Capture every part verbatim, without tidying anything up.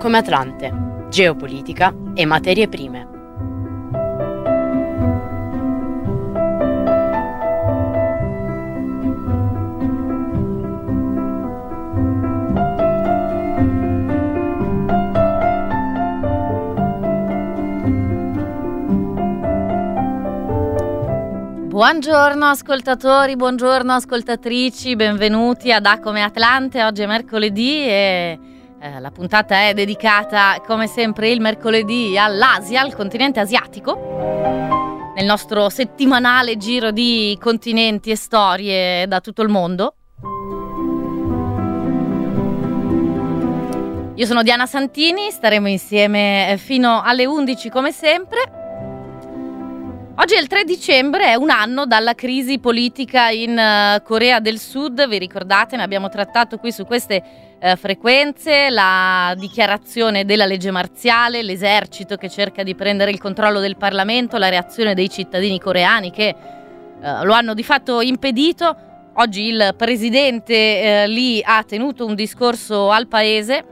come Atlante, geopolitica e materie prime. Buongiorno ascoltatori, buongiorno ascoltatrici, benvenuti ad A come Atlante. Oggi è mercoledì e eh, la puntata è dedicata come sempre il mercoledì all'Asia, al continente asiatico, nel nostro settimanale giro di continenti e storie da tutto il mondo. Io sono Diana Santini, staremo insieme fino alle undici come sempre. Oggi è il tre dicembre, è un anno dalla crisi politica in uh, Corea del Sud, vi ricordate, ne abbiamo trattato qui su queste uh, frequenze, la dichiarazione della legge marziale, l'esercito che cerca di prendere il controllo del Parlamento, la reazione dei cittadini coreani che uh, lo hanno di fatto impedito. Oggi il presidente uh, Lee ha tenuto un discorso al paese.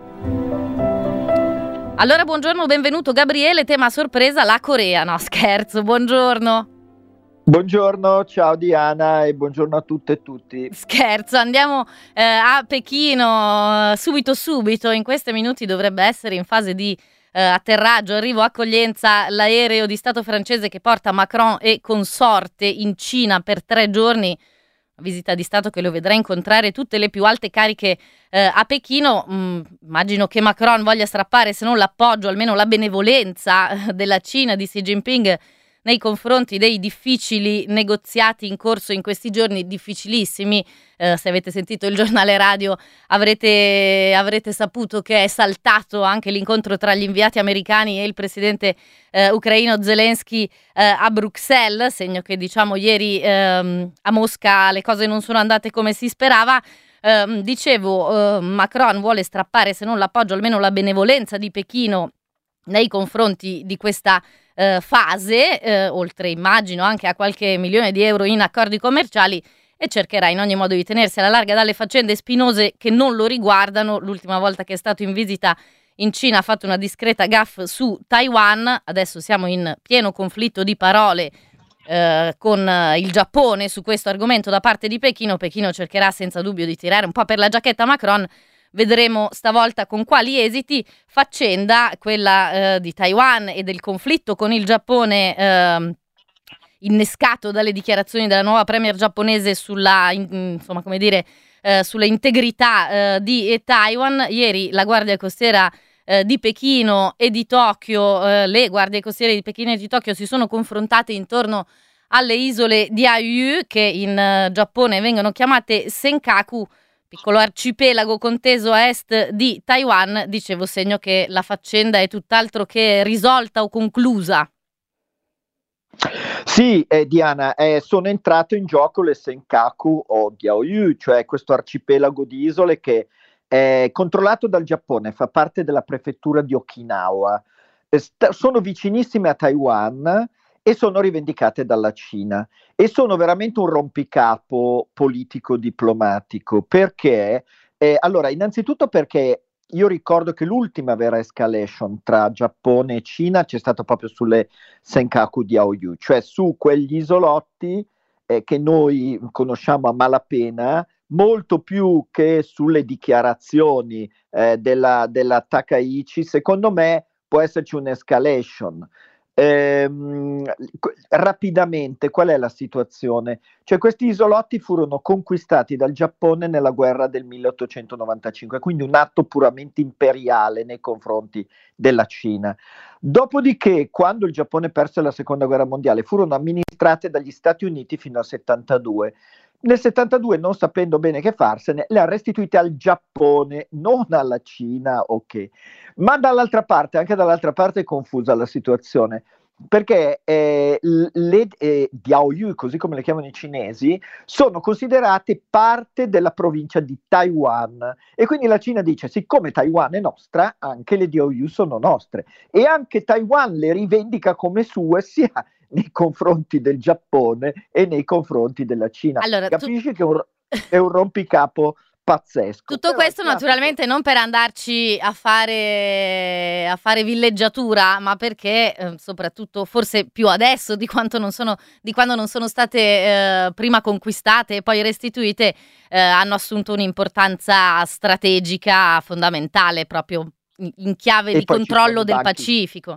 Allora buongiorno, benvenuto Gabriele, tema a sorpresa la Corea, no scherzo, buongiorno. Buongiorno, ciao Diana e buongiorno a tutte e tutti. Scherzo, andiamo eh, a Pechino subito subito, in questi minuti dovrebbe essere in fase di eh, atterraggio, arrivo, accoglienza, l'aereo di Stato francese che porta Macron e consorte in Cina per tre giorni. Visita di Stato che lo vedrà incontrare tutte le più alte cariche eh, a Pechino. Mm, immagino che Macron voglia strappare, se non l'appoggio, almeno la benevolenza eh, della Cina, di Xi Jinping nei confronti dei difficili negoziati in corso in questi giorni, difficilissimi. Eh, se avete sentito il giornale radio avrete, avrete saputo che è saltato anche l'incontro tra gli inviati americani e il presidente eh, ucraino Zelensky eh, a Bruxelles, segno che diciamo ieri ehm, a Mosca le cose non sono andate come si sperava. Eh, dicevo, eh, Macron vuole strappare, se non l'appoggio, almeno la benevolenza di Pechino nei confronti di questa eh, fase, eh, oltre immagino anche a qualche milione di euro in accordi commerciali, e cercherà in ogni modo di tenersi alla larga dalle faccende spinose che non lo riguardano. L'ultima volta che è stato in visita in Cina ha fatto una discreta gaffe su Taiwan, adesso siamo in pieno conflitto di parole eh, con il Giappone su questo argomento da parte di Pechino. Pechino cercherà senza dubbio di tirare un po' per la giacchetta Macron. Vedremo stavolta con quali esiti. Faccenda, quella eh, di Taiwan e del conflitto con il Giappone eh, innescato dalle dichiarazioni della nuova premier giapponese sulla, in, insomma, come dire, eh, sulla integrità eh, di Taiwan. Ieri la Guardia Costiera eh, di Pechino e di Tokyo, eh, le guardie costiere di Pechino e di Tokyo si sono confrontate intorno alle isole di Diaoyu, che in eh, Giappone vengono chiamate Senkaku, piccolo arcipelago conteso a est di Taiwan. Dicevo, segno che la faccenda è tutt'altro che risolta o conclusa. Sì, eh, Diana, eh, sono entrato in gioco le Senkaku o Diaoyu, cioè questo arcipelago di isole che è controllato dal Giappone, fa parte della prefettura di Okinawa, eh, st- sono vicinissime a Taiwan e sono rivendicate dalla Cina e sono veramente un rompicapo politico-diplomatico, perché, eh, allora, innanzitutto perché io ricordo che l'ultima vera escalation tra Giappone e Cina c'è stata proprio sulle Senkaku Diaoyu, cioè su quegli isolotti eh, che noi conosciamo a malapena, molto più che sulle dichiarazioni eh, della, della Takaichi. Secondo me può esserci un'escalation. Ehm, rapidamente, qual è la situazione? Cioè, questi isolotti furono conquistati dal Giappone nella guerra del milleottocentonovantacinque, quindi un atto puramente imperiale nei confronti della Cina. Dopodiché, quando il Giappone perse la seconda guerra mondiale, furono amministrate dagli Stati Uniti fino al settantadue. Nel settantadue, non sapendo bene che farsene, le ha restituite al Giappone, non alla Cina, ok. Ma dall'altra parte, anche dall'altra parte è confusa la situazione, perché eh, le eh, Diaoyu, così come le chiamano i cinesi, sono considerate parte della provincia di Taiwan, e quindi la Cina dice, siccome Taiwan è nostra, anche le Diaoyu sono nostre, e anche Taiwan le rivendica come sue, sia nei confronti del Giappone e nei confronti della Cina. Allora, Capisci tu... che è un, è un rompicapo pazzesco. Tutto Però questo il classico- naturalmente non per andarci a fare, a fare villeggiatura, ma perché eh, soprattutto forse più adesso di quanto non sono, di quando non sono state eh, prima conquistate e poi restituite, eh, hanno assunto un'importanza strategica fondamentale proprio in, in chiave E di poi ci controllo sono i del banchi. Pacifico.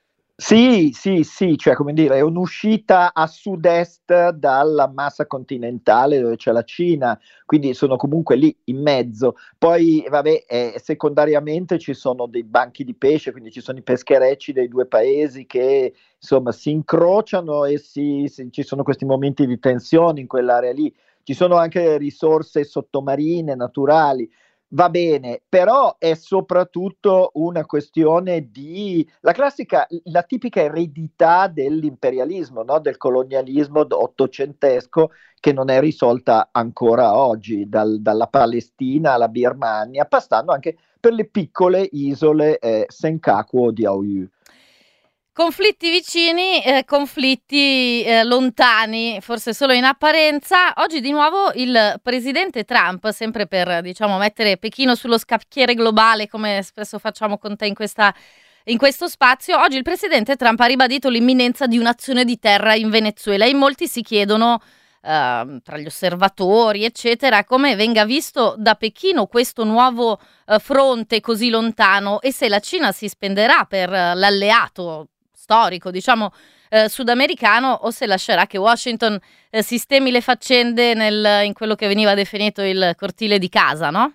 Sì, sì, sì, cioè come dire, è un'uscita a sud-est dalla massa continentale dove c'è la Cina, quindi sono comunque lì in mezzo. Poi, vabbè, eh, secondariamente ci sono dei banchi di pesce, quindi ci sono i pescherecci dei due paesi che insomma si incrociano e si, si- ci sono questi momenti di tensione in quell'area lì. Ci sono anche risorse sottomarine, naturali. Va bene, però è soprattutto una questione di la classica, la tipica eredità dell'imperialismo, no? Del colonialismo ottocentesco che non è risolta ancora oggi, dal- dalla Palestina alla Birmania, passando anche per le piccole isole eh, Senkaku o Diaoyu. Conflitti vicini, eh, conflitti eh, lontani, forse solo in apparenza. Oggi di nuovo il presidente Trump, sempre per diciamo mettere Pechino sullo scacchiere globale, come spesso facciamo con te in questa in questo spazio, oggi il presidente Trump ha ribadito l'imminenza di un'azione di terra in Venezuela e in molti si chiedono, eh, tra gli osservatori, eccetera, come venga visto da Pechino questo nuovo eh, fronte così lontano e se la Cina si spenderà per eh, l'alleato storico, diciamo, eh, sudamericano o se lascerà che Washington eh, sistemi le faccende nel, in quello che veniva definito il cortile di casa, no?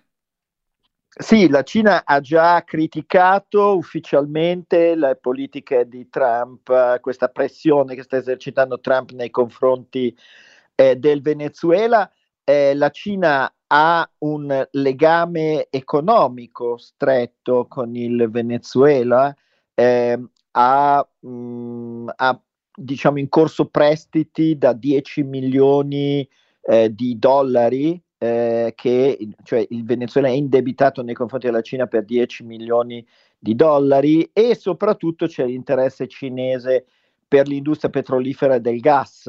Sì, la Cina ha già criticato ufficialmente le politiche di Trump, eh, questa pressione che sta esercitando Trump nei confronti eh, del Venezuela. Eh, la Cina ha un legame economico stretto con il Venezuela, eh, ha, mh, ha diciamo in corso prestiti da dieci milioni eh, di dollari, eh, che cioè il Venezuela è indebitato nei confronti della Cina per dieci milioni di dollari e soprattutto c'è l'interesse cinese per l'industria petrolifera e del gas.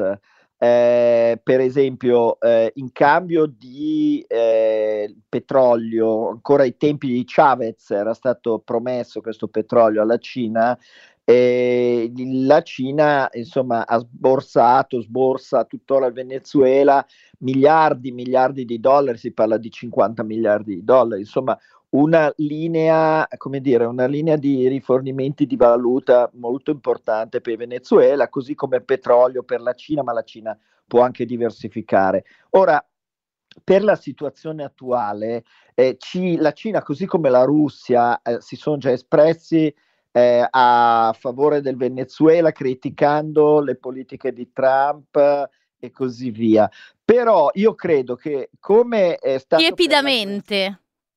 Eh, per esempio, eh, in cambio di eh, petrolio, ancora ai tempi di Chavez era stato promesso questo petrolio alla Cina, e la Cina insomma ha sborsato, sborsa tuttora il Venezuela miliardi, miliardi di dollari, si parla di cinquanta miliardi di dollari, insomma una linea, come dire, una linea di rifornimenti di valuta molto importante per il Venezuela, così come il petrolio per la Cina, ma la Cina può anche diversificare. Ora, per la situazione attuale, eh, ci, la Cina, così come la Russia, eh, si sono già espressi eh, a favore del Venezuela, criticando le politiche di Trump eh, e così via. Però io credo che come è stato Tiepidamente.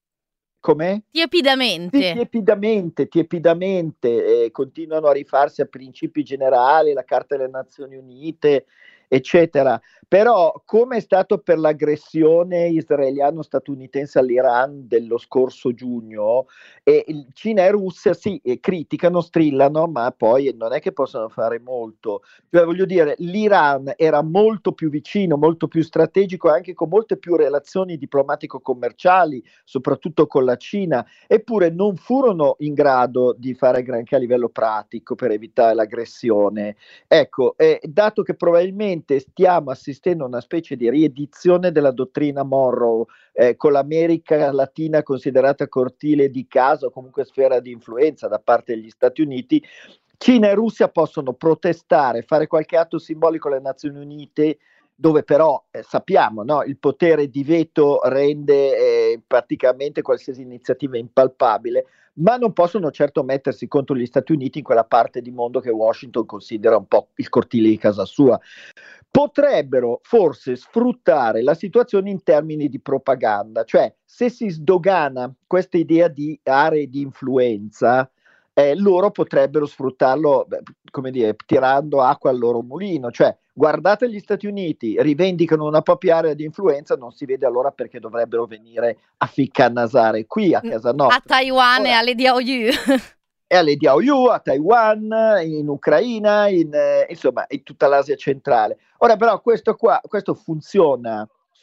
Come? Tiepidamente. Sì, tiepidamente, tiepidamente, eh, continuano a rifarsi a principi generali, la Carta delle Nazioni Unite, eccetera. Però, come è stato per l'aggressione israeliano-statunitense all'Iran dello scorso giugno, eh, Cina e Russia sì, eh, criticano, strillano, ma poi non è che possono fare molto. Cioè, voglio dire, l'Iran era molto più vicino, molto più strategico, anche con molte più relazioni diplomatico-commerciali, soprattutto con la Cina, eppure non furono in grado di fare granché a livello pratico per evitare l'aggressione. Ecco, eh, dato che probabilmente stiamo assistendo a una specie di riedizione della dottrina Monroe, eh, con l'America Latina considerata cortile di casa o comunque sfera di influenza da parte degli Stati Uniti, Cina e Russia possono protestare, fare qualche atto simbolico alle Nazioni Unite, dove però eh, sappiamo, no, il potere di veto rende eh, praticamente qualsiasi iniziativa impalpabile, ma non possono certo mettersi contro gli Stati Uniti in quella parte di mondo che Washington considera un po' il cortile di casa sua. Potrebbero forse sfruttare la situazione in termini di propaganda, cioè se si sdogana questa idea di aree di influenza, eh, loro potrebbero sfruttarlo, beh, come dire, tirando acqua al loro mulino, cioè guardate gli Stati Uniti, rivendicano una propria area di influenza, non si vede allora perché dovrebbero venire a ficcannasare qui a casa nostra. A Taiwan Ora, e alle Diaoyu. E alle Diaoyu, a Taiwan, in Ucraina, in, eh, insomma in tutta l'Asia centrale. Ora però questo qua, questo funziona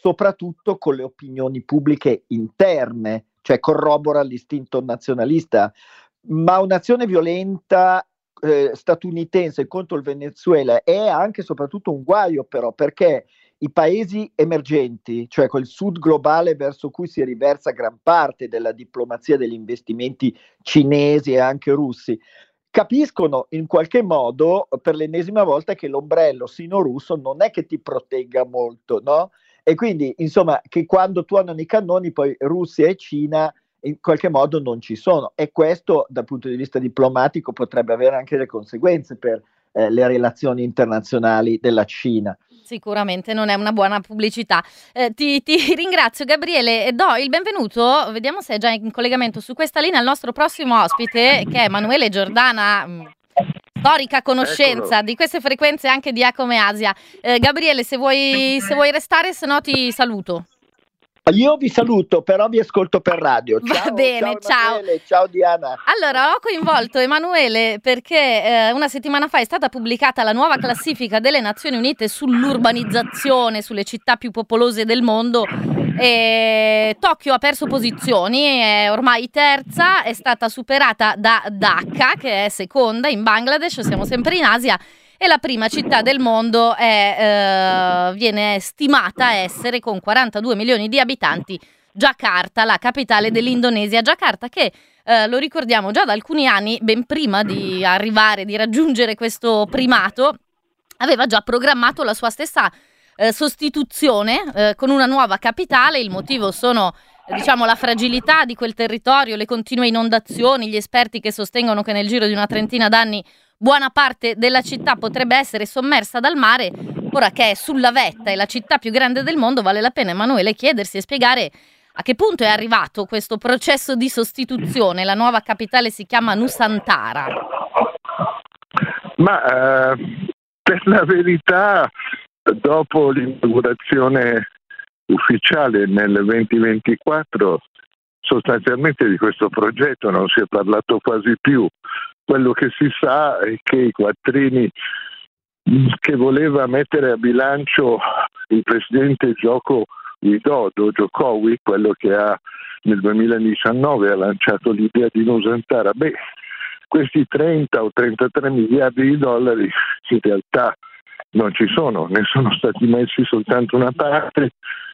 soprattutto con le opinioni pubbliche interne, cioè corrobora l'istinto nazionalista. Ma un'azione violenta eh, statunitense contro il Venezuela è anche e soprattutto un guaio, però, perché i paesi emergenti, cioè quel sud globale verso cui si riversa gran parte della diplomazia degli investimenti cinesi e anche russi, capiscono in qualche modo per l'ennesima volta che l'ombrello sino-russo non è che ti protegga molto, no? E quindi, insomma, che quando tuonano i cannoni poi Russia e Cina in qualche modo non ci sono, e questo dal punto di vista diplomatico potrebbe avere anche delle conseguenze per eh, le relazioni internazionali della Cina. Sicuramente non è una buona pubblicità. Eh, ti, ti ringrazio Gabriele e do il benvenuto, vediamo se è già in collegamento su questa linea, al nostro prossimo ospite, che è Emanuele Giordana, mh, storica conoscenza Eccolo. Di queste frequenze anche di Acome Asia. Eh, Gabriele, se vuoi, se vuoi restare, se no ti saluto. Io vi saluto, però vi ascolto per radio. Ciao, Va bene, ciao. Ciao, ciao Diana. Allora, ho coinvolto Emanuele perché eh, una settimana fa è stata pubblicata la nuova classifica delle Nazioni Unite sull'urbanizzazione, sulle città più popolose del mondo. E Tokyo ha perso posizioni, è ormai terza, è stata superata da Dhaka, che è seconda in Bangladesh, siamo sempre in Asia. E la prima città del mondo è, eh, viene stimata essere, con quarantadue milioni di abitanti, Giacarta, la capitale dell'Indonesia. Giacarta che, eh, lo ricordiamo, già da alcuni anni, ben prima di arrivare, di raggiungere questo primato, aveva già programmato la sua stessa eh, sostituzione eh, con una nuova capitale. Il motivo sono, diciamo, la fragilità di quel territorio, le continue inondazioni, gli esperti che sostengono che nel giro di una trentina d'anni buona parte della città potrebbe essere sommersa dal mare. Ora che è sulla vetta, è la città più grande del mondo, vale la pena, Emanuele, chiedersi e spiegare a che punto è arrivato questo processo di sostituzione. La nuova capitale si chiama Nusantara. Ma eh, per la verità, dopo l'inaugurazione ufficiale nel duemilaventiquattro, sostanzialmente di questo progetto non si è parlato quasi più. Quello che si sa è che i quattrini che voleva mettere a bilancio il presidente Joko Widodo, Jokowi, quello che ha nel duemiladiciannove ha lanciato l'idea di Nusantara, beh, questi trenta o trentatré miliardi di dollari in realtà non ci sono, ne sono stati messi soltanto una parte,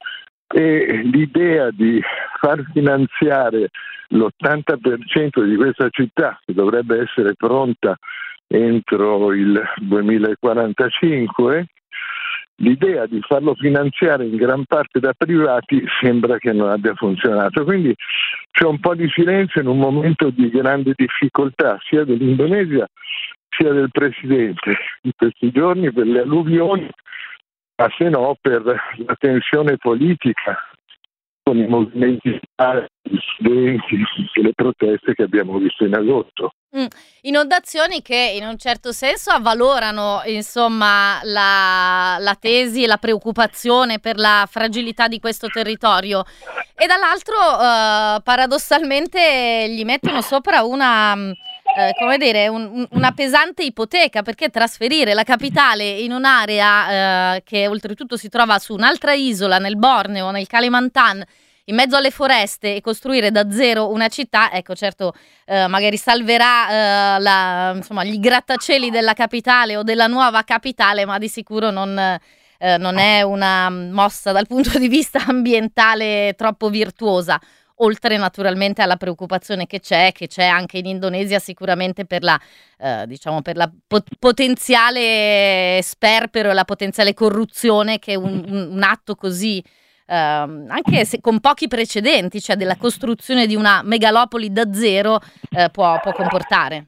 e l'idea di far finanziare l'ottanta per cento di questa città, che dovrebbe essere pronta entro il duemilaquarantacinque, l'idea di farlo finanziare in gran parte da privati sembra che non abbia funzionato. Quindi c'è un po' di silenzio in un momento di grande difficoltà sia dell'Indonesia sia del presidente in questi giorni per le alluvioni, ma se no per la tensione politica con i movimenti gli studenti e le proteste che abbiamo visto in agosto. Mm. Inondazioni che in un certo senso avvalorano, insomma, la, la tesi e la preoccupazione per la fragilità di questo territorio, e dall'altro eh, paradossalmente gli mettono sopra una... Eh, come dire, un, una pesante ipoteca, perché trasferire la capitale in un'area eh, che oltretutto si trova su un'altra isola, nel Borneo, nel Kalimantan, in mezzo alle foreste, e costruire da zero una città, ecco, certo, eh, magari salverà eh, la, insomma, gli grattacieli della capitale o della nuova capitale, ma di sicuro non, eh, non è una mossa dal punto di vista ambientale troppo virtuosa. Oltre naturalmente alla preoccupazione che c'è, che c'è anche in Indonesia sicuramente per la, eh, diciamo, per la pot- potenziale sperpero e la potenziale corruzione che un, un, un atto così, eh, anche se con pochi precedenti, cioè della costruzione di una megalopoli da zero, eh, può, può comportare.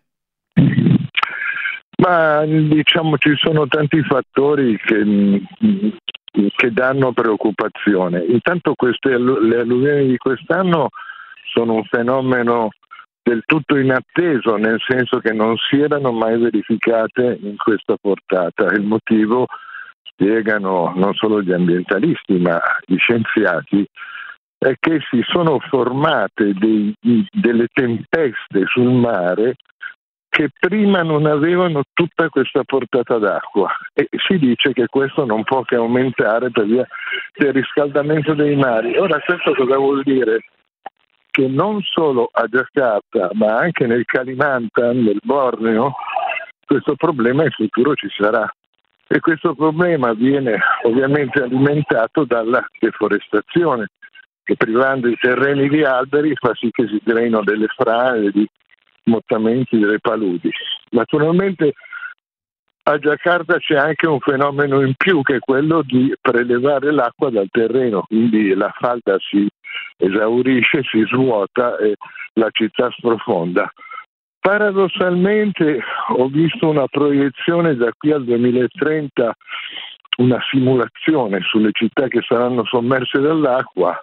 Ma diciamo ci sono tanti fattori che... che danno preoccupazione. Intanto queste le alluvioni di quest'anno sono un fenomeno del tutto inatteso, nel senso che non si erano mai verificate in questa portata. Il motivo, spiegano non solo gli ambientalisti ma gli scienziati, è che si sono formate dei, delle tempeste sul mare che prima non avevano tutta questa portata d'acqua, e si dice che questo non può che aumentare per via del riscaldamento dei mari. Ora questo cosa vuol dire? Che non solo a Giacarta, ma anche nel Kalimantan, nel Borneo, questo problema in futuro ci sarà. E questo problema viene ovviamente alimentato dalla deforestazione, che privando i terreni di alberi fa sì che si creino delle frane, di smottamenti delle paludi. Naturalmente a Giacarta c'è anche un fenomeno in più, che è quello di prelevare l'acqua dal terreno, quindi la falda si esaurisce, si svuota e la città sprofonda. Paradossalmente ho visto una proiezione da qui al duemilatrenta, una simulazione sulle città che saranno sommerse dall'acqua.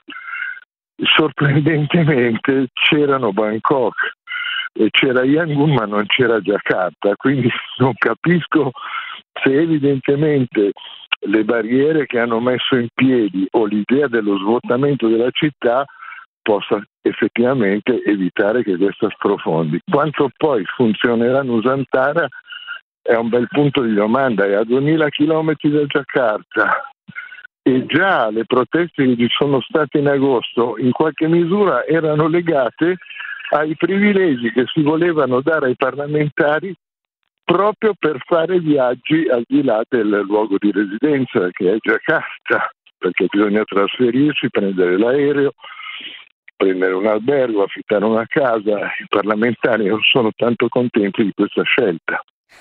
Sorprendentemente c'erano Bangkok e c'era Yangon, ma non c'era Giacarta, quindi non capisco se evidentemente le barriere che hanno messo in piedi o l'idea dello svuotamento della città possa effettivamente evitare che questa sprofondi. Quanto poi funzionerà Nusantara è un bel punto di domanda, è a duemila chilometri da Giacarta e già le proteste che ci sono state in agosto in qualche misura erano legate ai privilegi che si volevano dare ai parlamentari proprio per fare viaggi al di là del luogo di residenza, che è Giacarta, perché bisogna trasferirsi, prendere l'aereo, prendere un albergo, affittare una casa. I parlamentari non sono tanto contenti di questa scelta.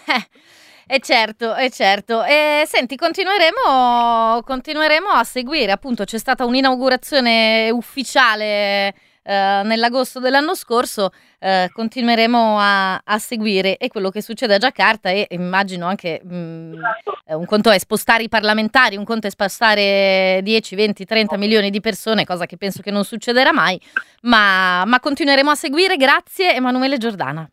Eh, è certo, è certo. E senti, continueremo, continueremo a seguire, appunto c'è stata un'inaugurazione ufficiale Uh, nell'agosto dell'anno scorso, uh, continueremo a, a seguire e quello che succede a Giacarta e immagino anche mh, un conto è spostare i parlamentari, un conto è spostare dieci, venti, trenta milioni di persone, cosa che penso che non succederà mai, ma, ma continueremo a seguire. Grazie Emanuele Giordana.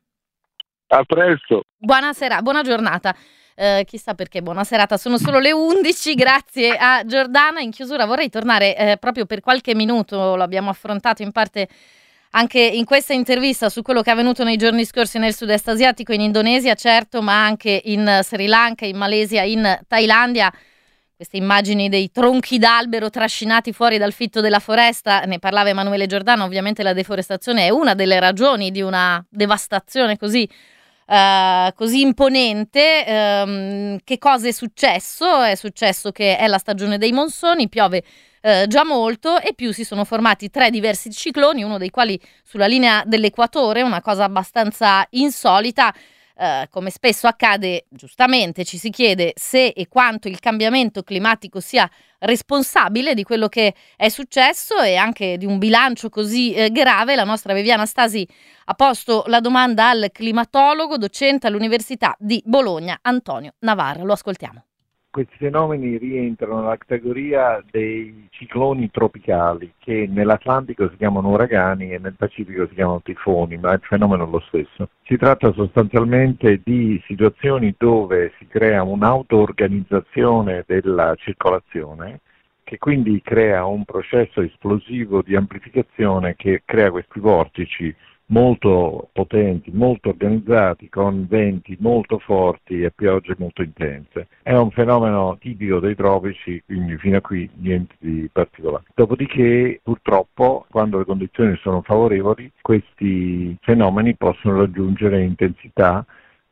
A presto. Buonasera, buona giornata. Uh, chissà perché buona serata, sono solo le undici, grazie a Giordana. In chiusura vorrei tornare eh, proprio per qualche minuto, l'abbiamo affrontato in parte anche in questa intervista, su quello che è avvenuto nei giorni scorsi nel sud-est asiatico, in Indonesia certo, ma anche in Sri Lanka, in Malesia, in Thailandia. Queste immagini dei tronchi d'albero trascinati fuori dal fitto della foresta, ne parlava Emanuele Giordana. Ovviamente la deforestazione è una delle ragioni di una devastazione così Uh, così imponente. Um, che cosa è successo? È successo che è la stagione dei monsoni, piove uh, già molto e più si sono formati tre diversi cicloni, uno dei quali sulla linea dell'equatore, una cosa abbastanza insolita. Uh, come spesso accade, giustamente ci si chiede se e quanto il cambiamento climatico sia responsabile di quello che è successo e anche di un bilancio così eh, grave. La nostra Viviana Stasi ha posto la domanda al climatologo, docente all'Università di Bologna, Antonio Navarra. Lo ascoltiamo. Questi fenomeni rientrano nella categoria dei cicloni tropicali, che nell'Atlantico si chiamano uragani e nel Pacifico si chiamano tifoni, ma il fenomeno è lo stesso. Si tratta sostanzialmente di situazioni dove si crea un'auto-organizzazione della circolazione, che quindi crea un processo esplosivo di amplificazione che crea questi vortici molto potenti, molto organizzati, con venti molto forti e piogge molto intense. È un fenomeno tipico dei tropici, quindi fino a qui niente di particolare. Dopodiché, purtroppo, quando le condizioni sono favorevoli, questi fenomeni possono raggiungere intensità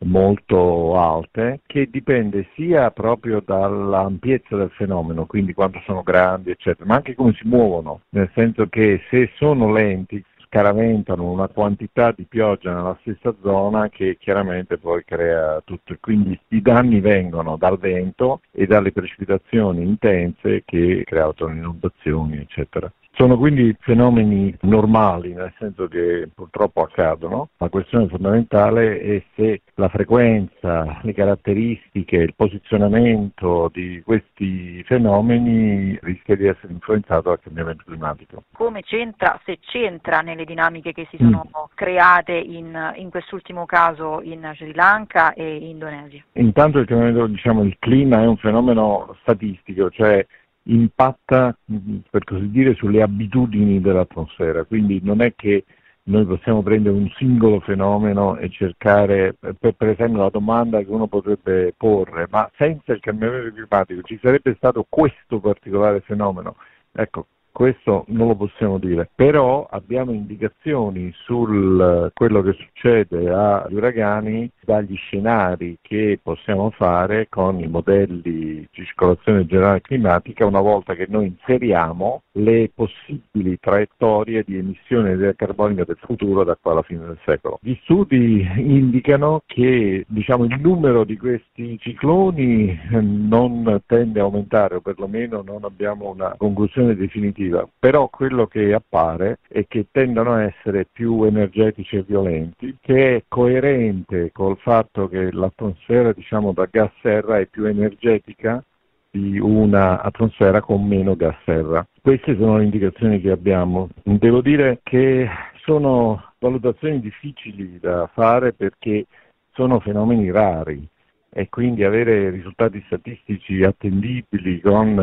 molto alte, che dipende sia proprio dall'ampiezza del fenomeno, quindi quanto sono grandi, eccetera, ma anche come si muovono, nel senso che se sono lenti scaraventano una quantità di pioggia nella stessa zona che chiaramente poi crea tutto. Quindi i danni vengono dal vento e dalle precipitazioni intense che creano inondazioni, eccetera. Sono quindi fenomeni normali, nel senso che purtroppo accadono. La questione fondamentale è se la frequenza, le caratteristiche, il posizionamento di questi fenomeni rischia di essere influenzato dal cambiamento climatico. Come c'entra, se c'entra nelle dinamiche che si sono mm. create in, in quest'ultimo caso in Sri Lanka e Indonesia? Intanto il cambiamento, diciamo, il clima è un fenomeno statistico, cioè impatta, per così dire, sulle abitudini dell'atmosfera, quindi non è che noi possiamo prendere un singolo fenomeno e cercare, per, per esempio la domanda che uno potrebbe porre, ma senza il cambiamento climatico ci sarebbe stato questo particolare fenomeno? Ecco, questo non lo possiamo dire, però abbiamo indicazioni sul quello che succede agli uragani dagli scenari che possiamo fare con i modelli di circolazione generale climatica una volta che noi inseriamo le possibili traiettorie di emissione di carbonio del futuro da qua alla fine del secolo. Gli studi indicano che diciamo, il numero di questi cicloni non tende a aumentare, o perlomeno non abbiamo una conclusione definitiva, però quello che appare è che tendono a essere più energetici e violenti, che è coerente col fatto che l'atmosfera diciamo, da gas serra è più energetica di una atmosfera con meno gas serra. Queste sono le indicazioni che abbiamo. Devo dire che sono valutazioni difficili da fare perché sono fenomeni rari e quindi avere risultati statistici attendibili con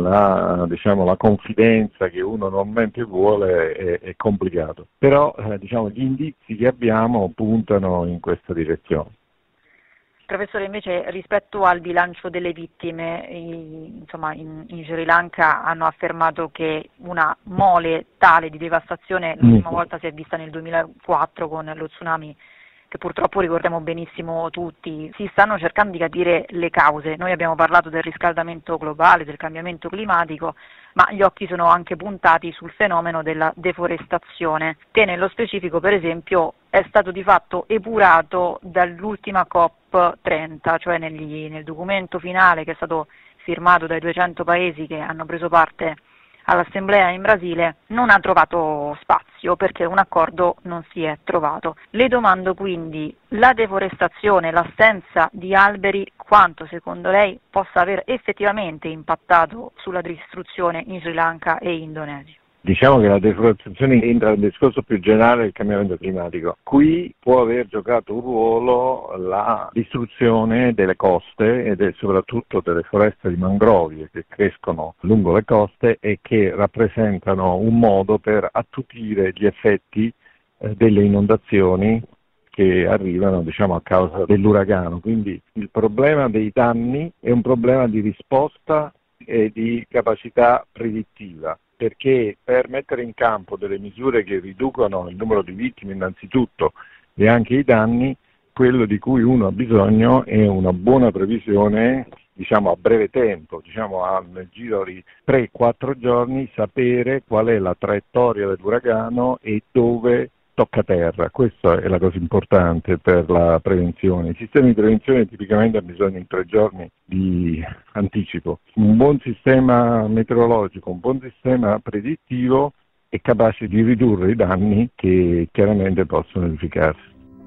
la, diciamo, la confidenza che uno normalmente vuole è, è complicato. Però eh, diciamo, gli indizi che abbiamo puntano in questa direzione. Professore, invece rispetto al bilancio delle vittime, i, insomma in, in Sri Lanka hanno affermato che una mole tale di devastazione l'ultima mm. volta si è vista nel duemilaquattro con lo tsunami, che purtroppo ricordiamo benissimo tutti. Si stanno cercando di capire le cause. Noi abbiamo parlato del riscaldamento globale, del cambiamento climatico, ma gli occhi sono anche puntati sul fenomeno della deforestazione, che nello specifico per esempio è stato di fatto epurato dall'ultima COP trenta, cioè negli, nel documento finale che è stato firmato dai duecento paesi che hanno preso parte all'assemblea in Brasile, non ha trovato spazio perché un accordo non si è trovato. Le domando quindi, la deforestazione, l'assenza di alberi, quanto secondo lei possa aver effettivamente impattato sulla distruzione in Sri Lanka e Indonesia? Diciamo che la deforestazione entra nel discorso più generale del cambiamento climatico. Qui può aver giocato un ruolo la distruzione delle coste e del, soprattutto delle foreste di mangrovie che crescono lungo le coste e che rappresentano un modo per attutire gli effetti eh, delle inondazioni che arrivano diciamo, a causa dell'uragano. Quindi il problema dei danni è un problema di risposta e di capacità predittiva, perché per mettere in campo delle misure che riducono il numero di vittime innanzitutto e anche i danni, quello di cui uno ha bisogno è una buona previsione, diciamo a breve tempo, diciamo a, nel giro di tre quattro giorni, sapere qual è la traiettoria dell'uragano e dove tocca terra. Questa è la cosa importante per la prevenzione. I sistemi di prevenzione tipicamente hanno bisogno in tre giorni di anticipo. Un buon sistema meteorologico, un buon sistema predittivo è capace di ridurre i danni che chiaramente possono verificarsi.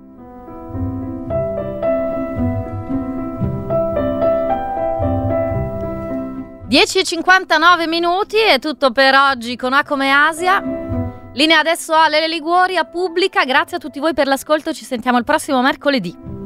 dieci e cinquantanove minuti, è tutto per oggi con A come Asia. Linea adesso a Lele Liguori, a Pubblica. Grazie a tutti voi per l'ascolto, ci sentiamo il prossimo mercoledì.